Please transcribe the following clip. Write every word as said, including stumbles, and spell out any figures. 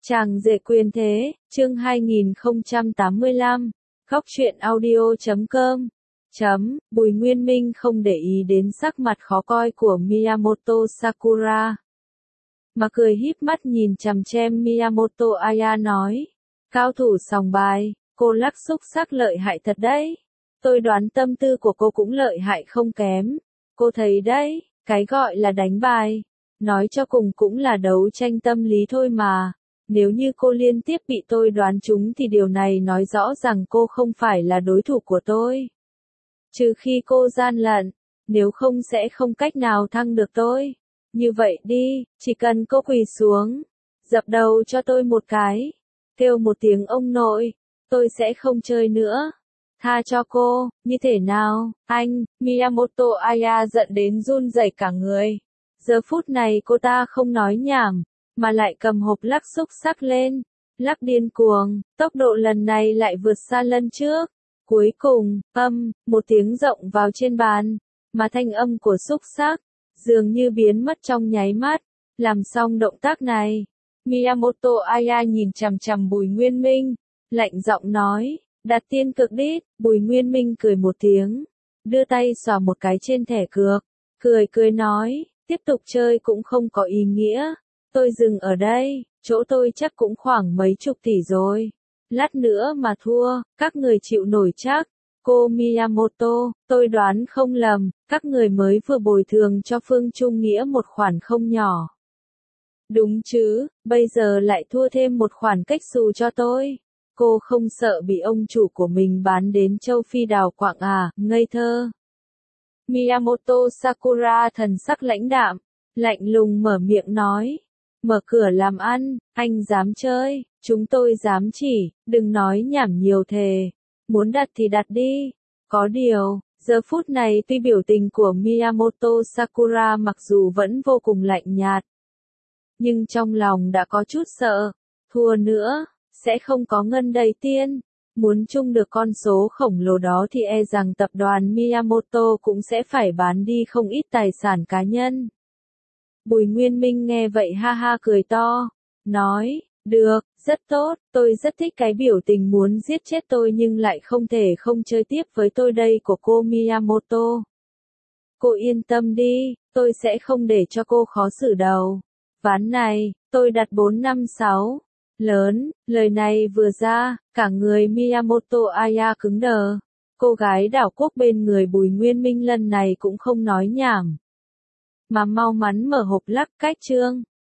Chàng rể quyền thế, chương hai nghìn không trăm tám mươi lăm, khóc chuyện audio chấm com. Chấm, Bùi Nguyên Minh không để ý đến sắc mặt khó coi của Miyamoto Sakura, mà cười híp mắt nhìn chằm chằm Miyamoto Aya nói, cao thủ sòng bài, cô lắc xúc sắc lợi hại thật đấy. Tôi đoán tâm tư của cô cũng lợi hại không kém. Cô thấy đấy, cái gọi là đánh bài, nói cho cùng cũng là đấu tranh tâm lý thôi mà. Nếu như cô liên tiếp bị tôi đoán trúng thì điều này nói rõ rằng cô không phải là đối thủ của tôi. Trừ khi cô gian lận, nếu không sẽ không cách nào thắng được tôi. Như vậy đi, chỉ cần cô quỳ xuống, dập đầu cho tôi một cái, kêu một tiếng ông nội, tôi sẽ không chơi nữa. Tha cho cô, như thế nào, anh? Miyamoto Aya giận đến run rẩy cả người. Giờ phút này cô ta không nói nhảm, mà lại cầm hộp lắc xúc sắc lên, lắc điên cuồng, tốc độ lần này lại vượt xa lần trước. Cuối cùng, âm, một tiếng rộng vào trên bàn, mà thanh âm của xúc sắc, dường như biến mất trong nháy mắt. Làm xong động tác này, Miyamoto Aya nhìn chằm chằm Bùi Nguyên Minh, lạnh giọng nói, đặt tiên cực đít. Bùi Nguyên Minh cười một tiếng, đưa tay xòa một cái trên thẻ cược, cười cười nói, tiếp tục chơi cũng không có ý nghĩa. Tôi dừng ở đây, chỗ tôi chắc cũng khoảng mấy chục tỷ rồi. Lát nữa mà thua, các người chịu nổi chắc. Cô Miyamoto, tôi đoán không lầm, các người mới vừa bồi thường cho Phương Trung Nghĩa một khoản không nhỏ. Đúng chứ, bây giờ lại thua thêm một khoản cách xù cho tôi. Cô không sợ bị ông chủ của mình bán đến châu Phi đào quạng à, ngây thơ. Miyamoto Sakura thần sắc lãnh đạm, lạnh lùng mở miệng nói. Mở cửa làm ăn, anh dám chơi, chúng tôi dám chỉ, đừng nói nhảm nhiều thề. Muốn đặt thì đặt đi. Có điều, giờ phút này tuy biểu tình của Miyamoto Sakura mặc dù vẫn vô cùng lạnh nhạt, nhưng trong lòng đã có chút sợ, thua nữa, sẽ không có ngân đầy tiên. Muốn chung được con số khổng lồ đó thì e rằng tập đoàn Miyamoto cũng sẽ phải bán đi không ít tài sản cá nhân. Bùi Nguyên Minh nghe vậy ha ha cười to, nói, được, rất tốt, tôi rất thích cái biểu tình muốn giết chết tôi nhưng lại không thể không chơi tiếp với tôi đây của cô Miyamoto. Cô yên tâm đi, tôi sẽ không để cho cô khó xử đâu. Ván này, tôi đặt bốn năm sáu. Lớn, lời này vừa ra, cả người Miyamoto Aya cứng đờ. Cô gái đảo quốc bên người Bùi Nguyên Minh lần này cũng không nói nhảm, mà mau mắn mở hộp lắc cách trương.